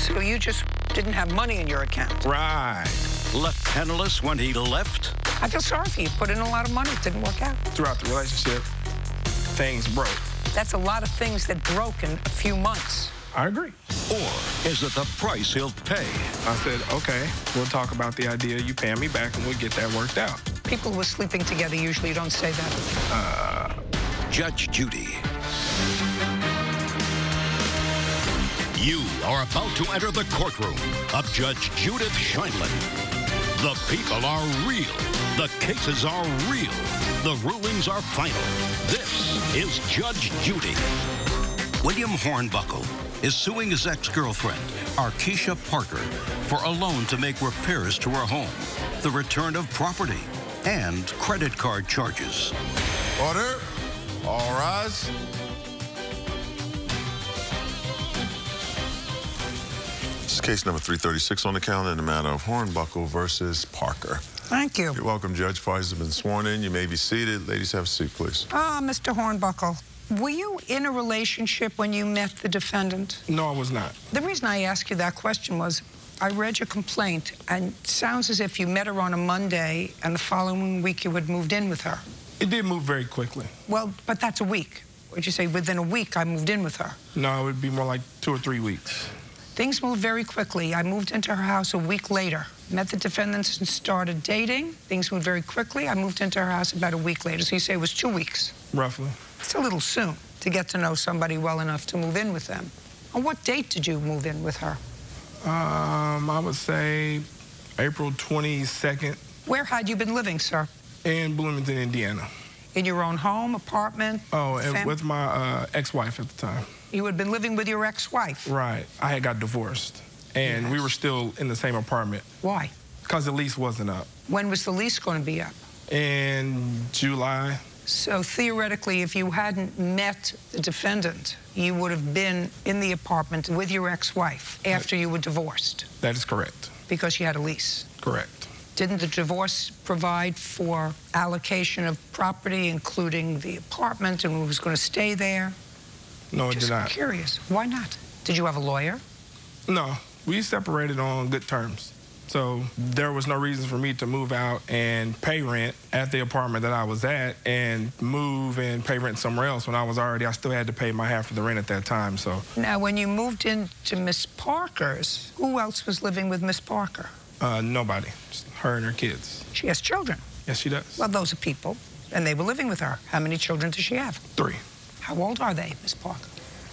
So you just didn't have money in your account. Right. Left penniless when he left? I feel sorry for you. Put in a lot of money. It didn't work out. Throughout the relationship, things broke. That's a lot of things that broke in a few months. I agree. Or is it the price he'll pay? I said, okay, we'll talk about the idea you paying me back and we'll get that worked out. People who are sleeping together usually don't say that. Judge Judy. You are about to enter the courtroom of Judge Judith Sheindlin. The people are real. The cases are real. The rulings are final. This is Judge Judy. William Hornbuckle is suing his ex-girlfriend, Arkesha Parker, for a loan to make repairs to her home, the return of property, and credit card charges. Order. All rise. This is case number 336 on the calendar in the matter of Hornbuckle versus Parker. Thank you. You're welcome, Judge. Parties have been sworn in. You may be seated. Ladies, have a seat, please. Mr. Hornbuckle, were you in a relationship when you met the defendant? No, I was not. The reason I asked you that question was I read your complaint, and it sounds as if you met her on a Monday, and the following week you had moved in with her. It did move very quickly. Well, but that's a week. Would you say within a week I moved in with her? No, it would be more like 2 or 3 weeks. Things moved very quickly. I moved into her house a week later. Met the defendants and started dating. Things moved very quickly. I moved into her house about a week later. So you say it was 2 weeks. Roughly. It's a little soon to get to know somebody well enough to move in with them. On what date did you move in with her? I would say April 22nd. Where had you been living, sir? In Bloomington, Indiana. In your own home, apartment? Oh, and with my ex-wife at the time. You had been living with your ex-wife? Right. I had got divorced, and we were still in the same apartment. Why? Because the lease wasn't up. When was the lease going to be up? In July. So theoretically, if you hadn't met the defendant, you would have been in the apartment with your ex-wife after you were divorced? That is correct. Because you had a lease? Correct. Didn't the divorce provide for allocation of property, including the apartment and who was going to stay there? No, it did not. Just curious. Why not? Did you have a lawyer? No. We separated on good terms. So there was no reason for me to move out and pay rent at the apartment that I was at and move and pay rent somewhere else when I still had to pay my half of the rent at that time, so. Now, when you moved into Miss Parker's, who else was living with Miss Parker? Nobody. Just her and her kids. She has children? Yes, she does. Well, those are people, and they were living with her. How many children does she have? 3. How old are they, Miss Parker?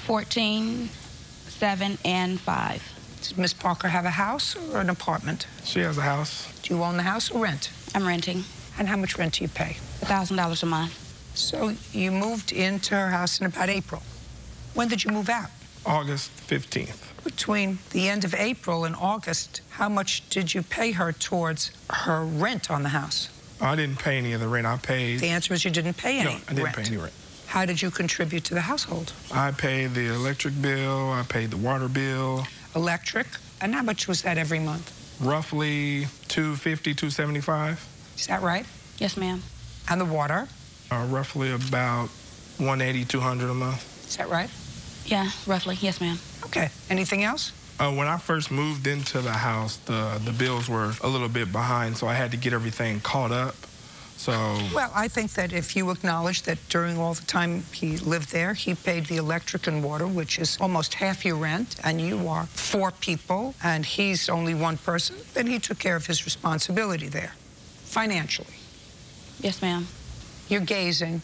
14, 7, and 5. Does Miss Parker have a house or an apartment? She has a house. Do you own the house or rent? I'm renting. And how much rent do you pay? $1,000 a month. So you moved into her house in about April. When did you move out? August 15th. Between the end of April and August, how much did you pay her towards her rent on the house? I didn't pay any of the rent. I paid... The answer is you didn't pay any No, I didn't pay any rent. How did you contribute to the household? I paid the electric bill. I paid the water bill. Electric? And how much was that every month? Roughly $250, $275. Is that right? Yes, ma'am. And the water? Roughly about $180, $200 a month. Is that right? Yeah, roughly. Yes, ma'am. Okay. Anything else? When I first moved into the house, the bills were a little bit behind, so I had to get everything caught up. So... Well, I think that if you acknowledge that during all the time he lived there, he paid the electric and water, which is almost half your rent, and you are 4 people, and he's only 1 person, then he took care of his responsibility there, financially. Yes, ma'am. You're gazing.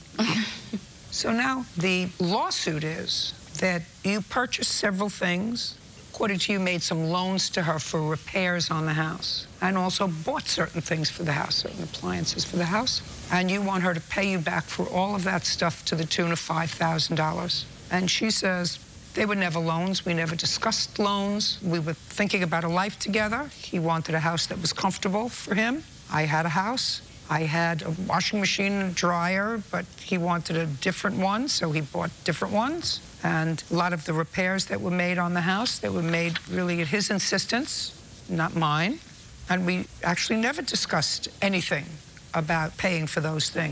So now the lawsuit is that you purchased several things. According to you, made some loans to her for repairs on the house, and also bought certain things for the house, certain appliances for the house. And you want her to pay you back for all of that stuff to the tune of $5,000. And she says, they were never loans. We never discussed loans. We were thinking about a life together. He wanted a house that was comfortable for him. I had a house. I had a washing machine and a dryer, but he wanted a different one, so he bought different ones. And a lot of the repairs that were made on the house, that were made really at his insistence, not mine. And we actually never discussed anything about paying for those things.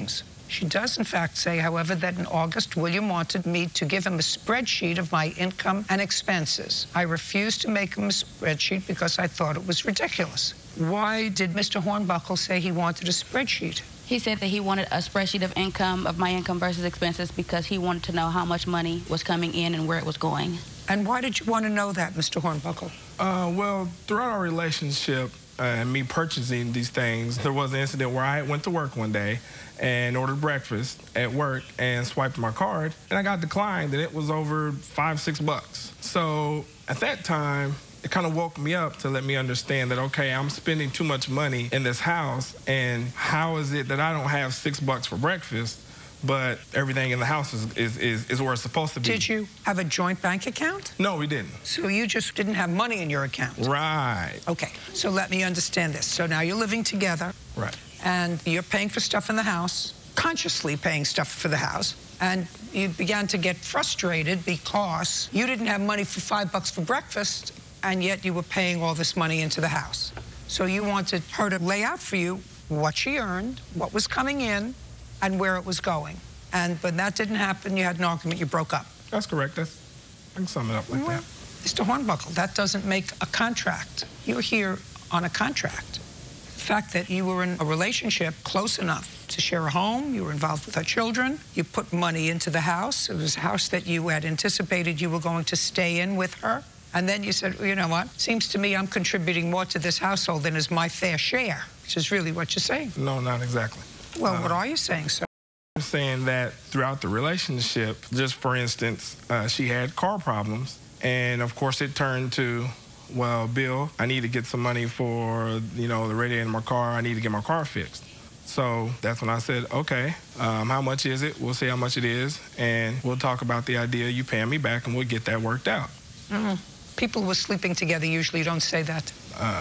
She does, in fact, say, however, that in August, William wanted me to give him a spreadsheet of my income and expenses. I refused to make him a spreadsheet because I thought it was ridiculous. Why did Mr. Hornbuckle say he wanted a spreadsheet? He said that he wanted a spreadsheet of my income versus expenses because he wanted to know how much money was coming in and where it was going. And why did you want to know that, Mr. Hornbuckle? Well, throughout our relationship and me purchasing these things, there was an incident where I went to work one day and ordered breakfast at work and swiped my card, and I got declined, and it was over $5-6. So at that time, it kind of woke me up to let me understand that, okay, I'm spending too much money in this house, and how is it that I don't have $6 for breakfast, but everything in the house is where it's supposed to be? Did you have a joint bank account? No, we didn't. So you just didn't have money in your account? Right. Okay, so let me understand this. So now you're living together. Right. And you're paying for stuff in the house, consciously paying stuff for the house, and you began to get frustrated because you didn't have money for $5 for breakfast, and yet you were paying all this money into the house. So you wanted her to lay out for you what she earned, what was coming in, and where it was going. And when that didn't happen, you had an argument, you broke up. That's correct. I can sum it up like that. Mr. Hornbuckle, that doesn't make a contract. You're here on a contract. The fact that you were in a relationship close enough to share a home, you were involved with her children, you put money into the house. It was a house that you had anticipated you were going to stay in with her. And then you said, well, you know what? Seems to me I'm contributing more to this household than is my fair share, which is really what you're saying. No, not exactly. Well, what are you saying, sir? I'm saying that throughout the relationship, just for instance, she had car problems. And of course it turned to, well, Bill, I need to get some money for, the radiator in my car. I need to get my car fixed. So that's when I said, okay, how much is it? We'll see how much it is. And we'll talk about the idea of you paying me back, and we'll get that worked out. Mm-hmm. People who are sleeping together usually don't say that.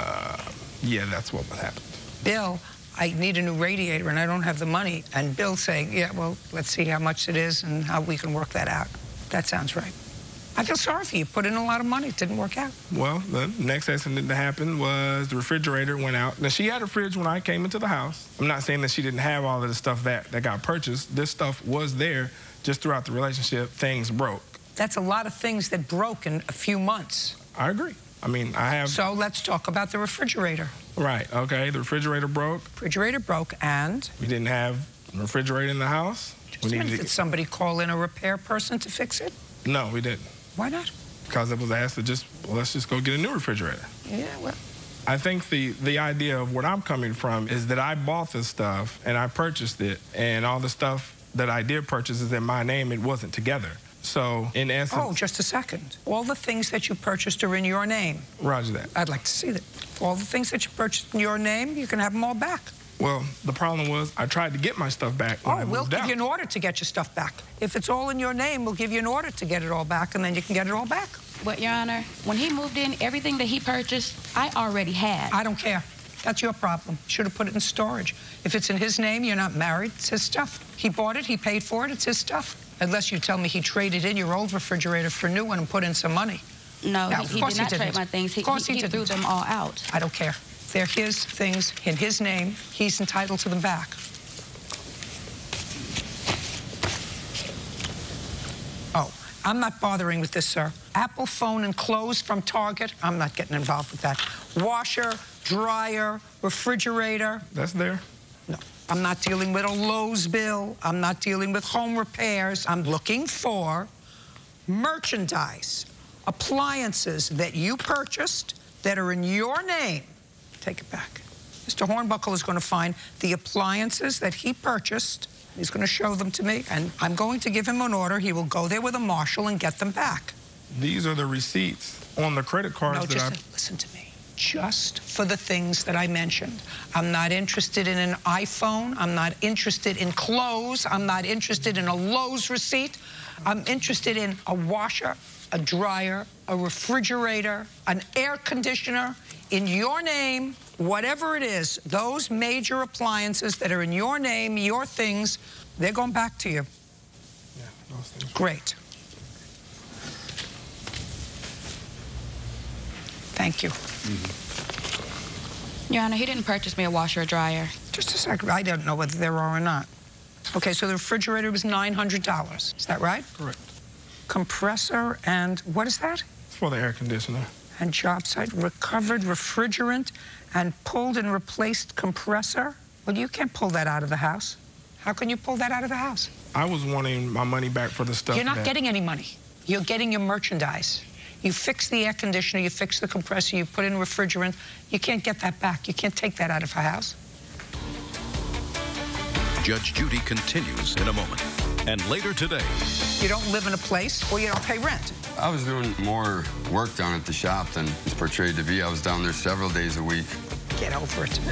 Yeah, that's what happened. Bill, I need a new radiator and I don't have the money. And Bill saying, yeah, well, let's see how much it is and how we can work that out. That sounds right. I feel sorry for you. Put in a lot of money. It didn't work out. Well, the next incident that happened was the refrigerator went out. Now, she had a fridge when I came into the house. I'm not saying that she didn't have all of the stuff that got purchased. This stuff was there. Just throughout the relationship, things broke. That's a lot of things that broke in a few months. I agree. I mean, I have... So let's talk about the refrigerator. Right, okay. The refrigerator broke. Refrigerator broke, and? We didn't have a refrigerator in the house. Just a minute. Did somebody call in a repair person to fix it? No, we didn't. Why not? Because it was asked to let's just go get a new refrigerator. Yeah, well... I think the idea of what I'm coming from is that I bought this stuff and I purchased it, and all the stuff that I did purchase is in my name. It wasn't together. So, in essence... Oh, just a second. All the things that you purchased are in your name. Roger that. I'd like to see that. All the things that you purchased in your name, you can have them all back. Well, the problem was I tried to get my stuff back when I moved out. We'll give you an order to get your stuff back. If it's all in your name, we'll give you an order to get it all back, and then you can get it all back. But, Your Honor, when he moved in, everything that he purchased, I already had. I don't care. That's your problem. Should have put it in storage. If it's in his name, you're not married. It's his stuff. He bought it. He paid for it. It's his stuff. Unless you tell me he traded in your old refrigerator for a new one and put in some money. No, he did not trade my things. He threw them all out. I don't care. They're his things in his name. He's entitled to them back. Oh, I'm not bothering with this, sir. Apple phone and clothes from Target, I'm not getting involved with that. Washer, dryer, refrigerator. That's there. No, I'm not dealing with a Lowe's bill. I'm not dealing with home repairs. I'm looking for merchandise, appliances that you purchased that are in your name. Take it back. Mr. Hornbuckle is going to find the appliances that he purchased. He's going to show them to me, and I'm going to give him an order. He will go there with a marshal and get them back. These are the receipts on the credit cards listen to me. Just for the things that I mentioned. I'm not interested in an iPhone. I'm not interested in clothes. I'm not interested in a Lowe's receipt. I'm interested in a washer, a dryer, a refrigerator, an air conditioner in your name, whatever it is. Those major appliances that are in your name, your things, they're going back to you. Yeah, those things. Great. Thank you. Your Honor, he didn't purchase me a washer or dryer. Just a second. I don't know whether there are or not. Okay, so the refrigerator was $900. Is that right? Correct. Compressor and what is that? For the air conditioner. And job site, recovered refrigerant and pulled and replaced compressor? Well, you can't pull that out of the house. How can you pull that out of the house? I was wanting my money back for the stuff. You're not getting any money. You're getting your merchandise. You fix the air conditioner, you fix the compressor, you put in refrigerant. You can't get that back. You can't take that out of a house. Judge Judy continues in a moment. And later today, You don't live in a place or you don't pay rent. I was doing more work down at the shop than it's portrayed to be. I was down there several days a week. Get over it.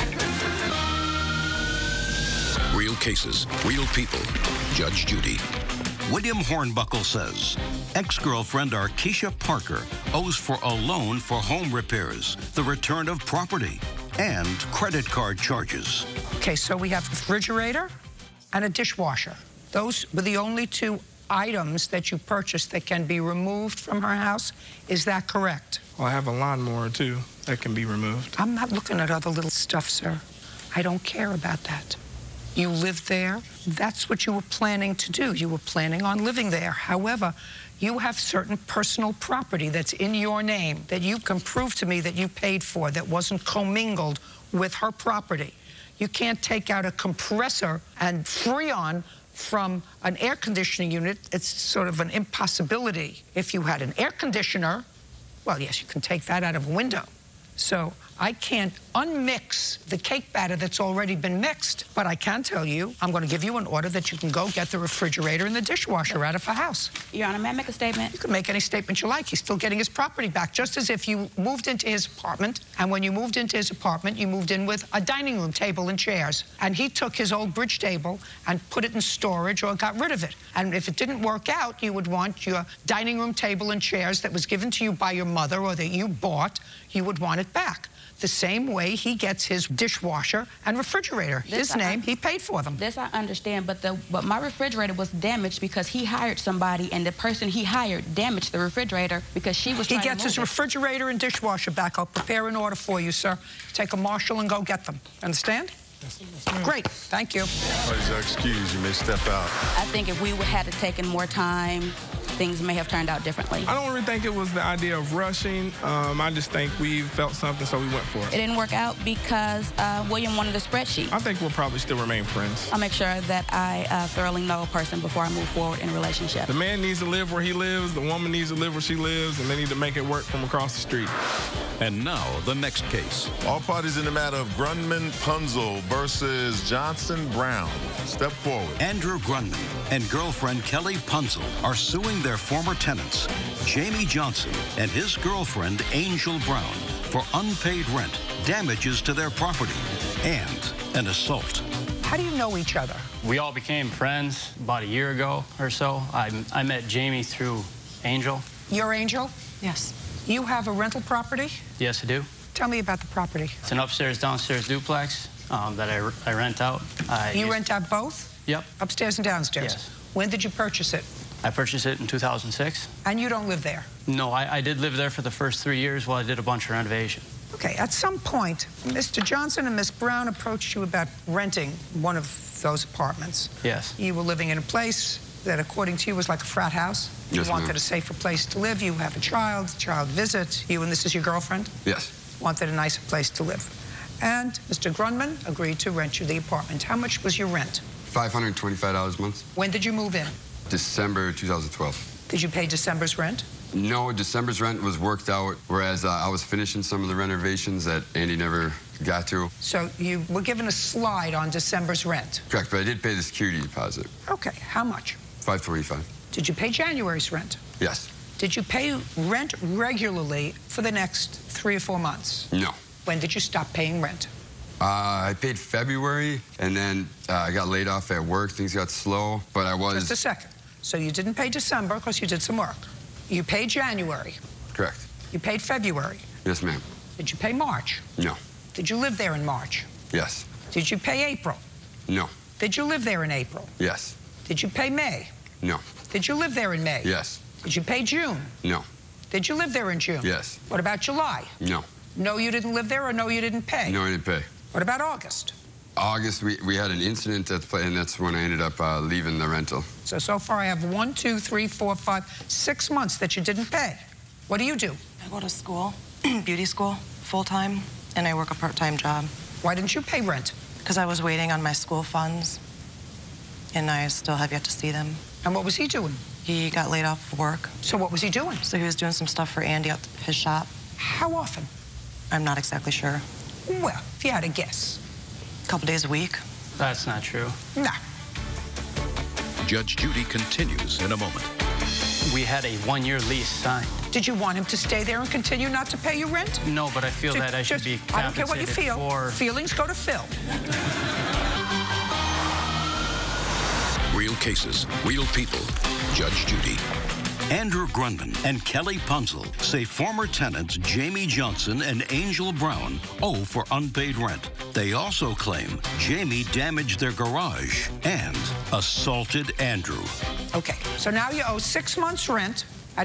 real cases, real people. Judge Judy. William Hornbuckle says ex-girlfriend Arkesha Parker owes for a loan for home repairs, the return of property, and credit card charges. Okay, so we have refrigerator and a dishwasher. Those were the only two items that you purchased that can be removed from her house. Is that correct? Well, I have a lawnmower, too, that can be removed. I'm not looking at other little stuff, sir. I don't care about that. You live there. That's what you were planning to do. You were planning on living there. However, you have certain personal property that's in your name that you can prove to me that you paid for that wasn't commingled with her property. You can't take out a compressor and Freon from an air conditioning unit. It's sort of an impossibility. If you had an air conditioner, well, yes, you can take that out of a window. So I can't unmix the cake batter that's already been mixed, but I can tell you, I'm going to give you an order that you can go get the refrigerator and the dishwasher out of her house. Your Honor, may I make a statement? You can make any statement you like. He's still getting his property back, just as if you moved into his apartment, and when you moved into his apartment, you moved in with a dining room table and chairs, and he took his old bridge table and put it in storage or got rid of it. And if it didn't work out, you would want your dining room table and chairs that was given to you by your mother or that you bought, you would want it back. The same way he gets his dishwasher and refrigerator. His name, he paid for them. This I understand, but my refrigerator was damaged because he hired somebody, and the person he hired damaged the refrigerator because she was trying to move it. He gets his refrigerator and dishwasher back. I'll prepare an order for you, sir. Take a marshal and go get them. Understand? Yes, ma'am. Great. Thank you. Please excuse, you may step out. I think if we had taken more time, things may have turned out differently. I don't really think it was the idea of rushing. I just think we felt something, so we went for It it. didn't work out because William wanted a spreadsheet. I think we'll probably still remain friends. I'll make sure that I thoroughly know a person before I move forward in a relationship. The man needs to live where he lives, the woman needs to live where she lives, and they need to make it work from across the street. And now, the next case. All parties in the matter of Grunman Punzel versus Johnson Brown. Step forward. Andrew Grunman and girlfriend Kelly Punzel are suing their former tenants, Jamie Johnson and his girlfriend, Angel Brown, for unpaid rent, damages to their property, and an assault. How do you know each other? We all became friends about a year ago or so. I met Jamie through Angel. You're Angel? Yes. You have a rental property? Yes, I do. Tell me about the property. It's an upstairs, downstairs duplex that I rent out. You rent out both? Yep. Upstairs and downstairs? Yes. When did you purchase it? I purchased it in 2006. And you don't live there? No, I did live there for the first 3 years while I did a bunch of renovation. Okay, at some point, Mr. Johnson and Miss Brown approached you about renting one of those apartments. Yes. You were living in a place that, according to you, was like a frat house. You Yes, ma'am. wanted a safer place to live. You have a child visits. You and this is your girlfriend? Yes. Wanted a nicer place to live. And Mr. Grunman agreed to rent you the apartment. How much was your rent? $525 a month. When did you move in? December 2012. Did you pay December's rent? No, December's rent was worked out, whereas I was finishing some of the renovations that Andy never got to. So you were given a slide on December's rent. Correct, but I did pay the security deposit. Okay, how much? $525. Did you pay January's rent? Yes. Did you pay rent regularly for the next 3 or 4 months? No. When did you stop paying rent? I paid February, and then I got laid off at work. Things got slow, but I was... Just a second. So you didn't pay December because you did some work. You paid January. Correct. You paid February. Yes, ma'am. Did you pay March? No. Did you live there in March? Yes. Did you pay April? No. Did you live there in April? Yes. Did you pay May? No. Did you live there in May? Yes. Did you pay June? No. Did you live there in June? Yes. What about July? No. No, you didn't live there, or no, you didn't pay? No, I didn't pay. What about August? August, we had an incident at the place, and that's when I ended up leaving the rental. So far I have 1, 2, 3, 4, 5, 6 months that you didn't pay. What do you do? I go to school, beauty school, full-time, and I work a part-time job. Why didn't you pay rent? Because I was waiting on my school funds, and I still have yet to see them. And what was he doing? He got laid off of work. So what was he doing? So he was doing some stuff for Andy at his shop. How often? I'm not exactly sure. Well, if you had a guess. A couple days a week. That's not true. Nah. Judge Judy continues in a moment. We had a 1-year lease signed. Did you want him to stay there and continue not to pay you rent? No, but I feel that I should be I don't care compensated what you feel. for... Feelings go to Phil. Real cases, real people. Judge Judy. Andrew Grundman and Kelly Punzel say former tenants Jamie Johnson and Angel Brown owe for unpaid rent. They also claim Jamie damaged their garage and assaulted Andrew. Okay, so now you owe 6 months' rent at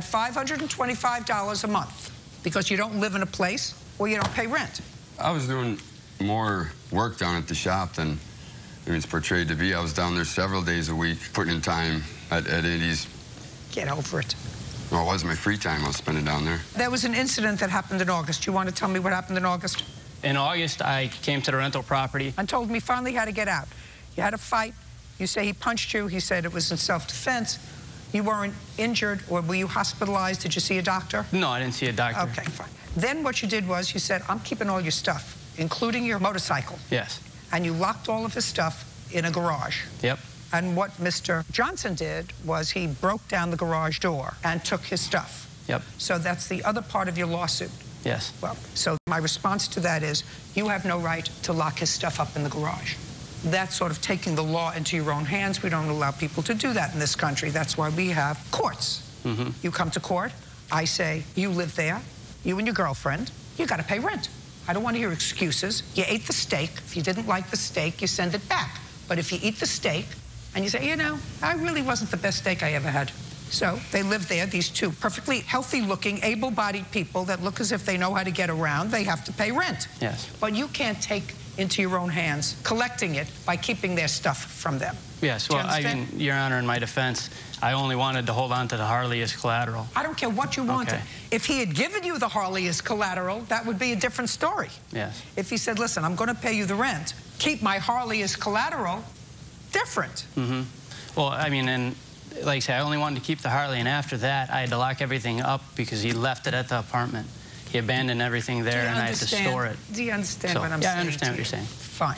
$525 a month because you don't live in a place where you don't pay rent. I was doing more work down at the shop than it's portrayed to be. I was down there several days a week, putting in time at Andy's. Get over it. Well, it was my free time I was spending down there. There was an incident that happened in August. You want to tell me what happened in August? In August, I came to the rental property. And told me finally how to get out. You had a fight. You say he punched you. He said it was in self-defense. You weren't injured, or were you hospitalized? Did you see a doctor? No, I didn't see a doctor. Okay, fine. Then what you did was you said, I'm keeping all your stuff, including your motorcycle. Yes. And you locked all of his stuff in a garage. Yep. And what Mr. Johnson did was he broke down the garage door and took his stuff. Yep. So that's the other part of your lawsuit. Yes. Well, so my response to that is you have no right to lock his stuff up in the garage. That's sort of taking the law into your own hands. We don't allow people to do that in this country. That's why we have courts. Mm-hmm. You come to court, I say, you live there, you and your girlfriend, you got to pay rent. I don't want to hear excuses. You ate the steak. If you didn't like the steak, you send it back. But if you eat the steak and you say, you know, I really wasn't the best steak I ever had. So they live there, these two perfectly healthy-looking, able-bodied people that look as if they know how to get around. They have to pay rent. Yes. But you can't take into your own hands collecting it by keeping their stuff from them. Yes, Do you well, I understand? mean, Your Honor, in my defense, I only wanted to hold on to the Harley as collateral. I don't care what you wanted. Okay. If he had given you the Harley as collateral, that would be a different story. Yes. If he said, listen, I'm going to pay you the rent, keep my Harley as collateral, different. Mm-hmm. Well, I mean, and like I say, I only wanted to keep the Harley, and after that, I had to lock everything up because he left it at the apartment. He abandoned everything there, and I had to store it. Do you understand So, what I'm yeah, saying? I understand what to you're you? saying. Fine.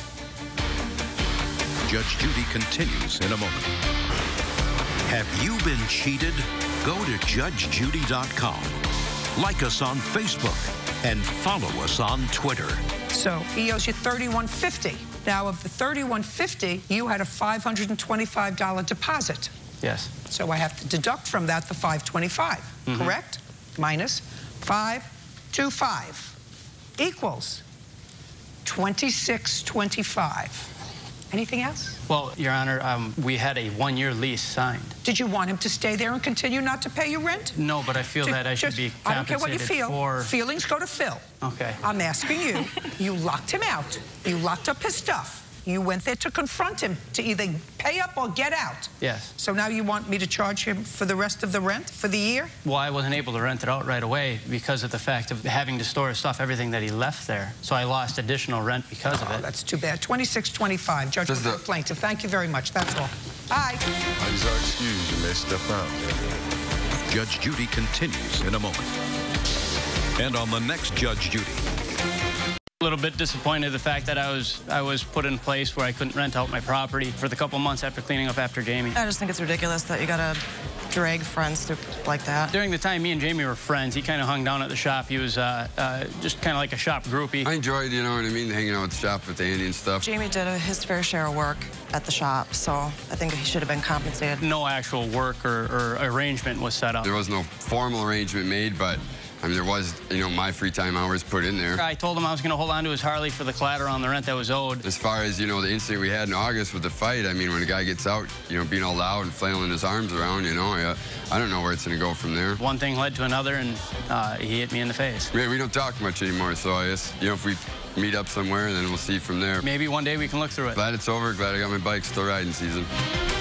Judge Judy continues in a moment. Have you been cheated? Go to judgejudy.com. Like us on Facebook and follow us on Twitter. So he owes you $31.50. Now, of the $31.50, you had a $525 deposit. Yes. So I have to deduct from that the $525, correct? Minus $525 equals $26.25. Anything else? Well, Your Honor, we had a 1-year lease signed. Did you want him to stay there and continue not to pay you rent? No, but I feel that I should be I don't care what you compensated feel. for... Feelings go to Phil. Okay. I'm asking you. You locked him out. You locked up his stuff. You went there to confront him to either pay up or get out. Yes. So now you want me to charge him for the rest of the rent for the year? Well, I wasn't able to rent it out right away because of the fact of having to store his stuff, everything that he left there. So I lost additional rent because of Oh, it. that's too bad. $26.25. Judgment for the plaintiff. Thank you very much. That's all. Bye. Ladies are excused. You may step out. Judge Judy continues in a moment. And on the next Judge Judy. A little bit disappointed the fact that I was put in place where I couldn't rent out my property for the couple months after cleaning up after Jamie. I just think it's ridiculous that you gotta drag friends through like that. During the time me and Jamie were friends, he kind of hung down at the shop. He was just kind of like a shop groupie. I enjoyed, you know what I mean, hanging out at the shop with Andy and stuff. Jamie did his fair share of work at the shop, so I think he should have been compensated. No actual work or arrangement was set up. There was no formal arrangement made, but I mean, there was, you know, my free time hours put in there. I told him I was going to hold on to his Harley for the collateral on the rent that was owed. As far as, you know, the incident we had in August with the fight, I mean, when a guy gets out, you know, being all loud and flailing his arms around, you know, I don't know where it's going to go from there. One thing led to another, and he hit me in the face. Yeah, we don't talk much anymore, so I guess, you know, if we meet up somewhere, then we'll see from there. Maybe one day we can look through it. Glad it's over. Glad I got my bike. Still riding season.